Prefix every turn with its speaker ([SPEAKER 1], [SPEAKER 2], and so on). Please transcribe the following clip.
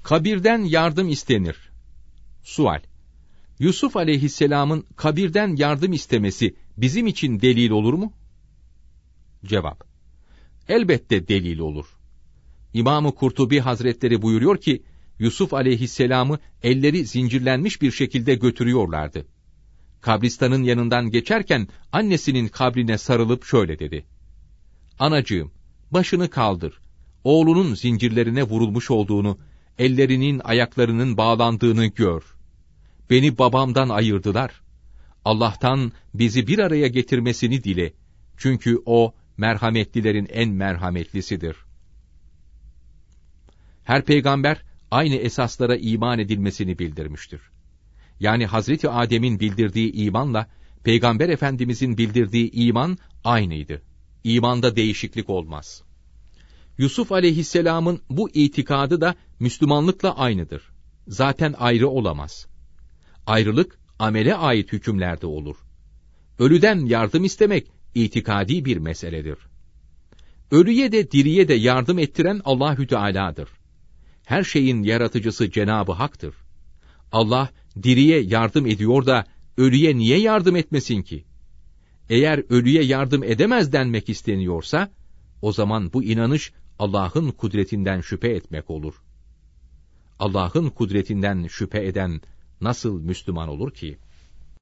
[SPEAKER 1] Kabirden yardım istenir. Sual: Yusuf aleyhisselamın kabirden yardım istemesi bizim için delil olur mu? Cevap: Elbette delil olur. İmam-ı Kurtubi Hazretleri buyuruyor ki, Yusuf aleyhisselamı elleri zincirlenmiş bir şekilde götürüyorlardı. Kabristanın yanından geçerken annesinin kabrine sarılıp şöyle dedi: Anacığım, başını kaldır. Oğlunun zincirlerine vurulmuş olduğunu, ellerinin ayaklarının bağlandığını gör. Beni babamdan ayırdılar. Allah'tan bizi bir araya getirmesini dile. Çünkü O, merhametlilerin en merhametlisidir. Her peygamber, aynı esaslara iman edilmesini bildirmiştir. Yani Hazreti Adem'in bildirdiği imanla, Peygamber Efendimizin bildirdiği iman aynıydı. İmanda değişiklik olmaz. Yusuf aleyhisselamın bu itikadı da Müslümanlıkla aynıdır. Zaten ayrı olamaz. Ayrılık, amele ait hükümlerde olur. Ölüden yardım istemek, itikadi bir meseledir. Ölüye de diriye de yardım ettiren Allahü Teala'dır. Her şeyin yaratıcısı Cenab-ı Hak'tır. Allah, diriye yardım ediyor da, ölüye niye yardım etmesin ki? Eğer ölüye yardım edemez denmek isteniyorsa, o zaman bu inanış, Allah'ın kudretinden şüphe etmek olur. Allah'ın kudretinden şüphe eden, nasıl Müslüman olur ki?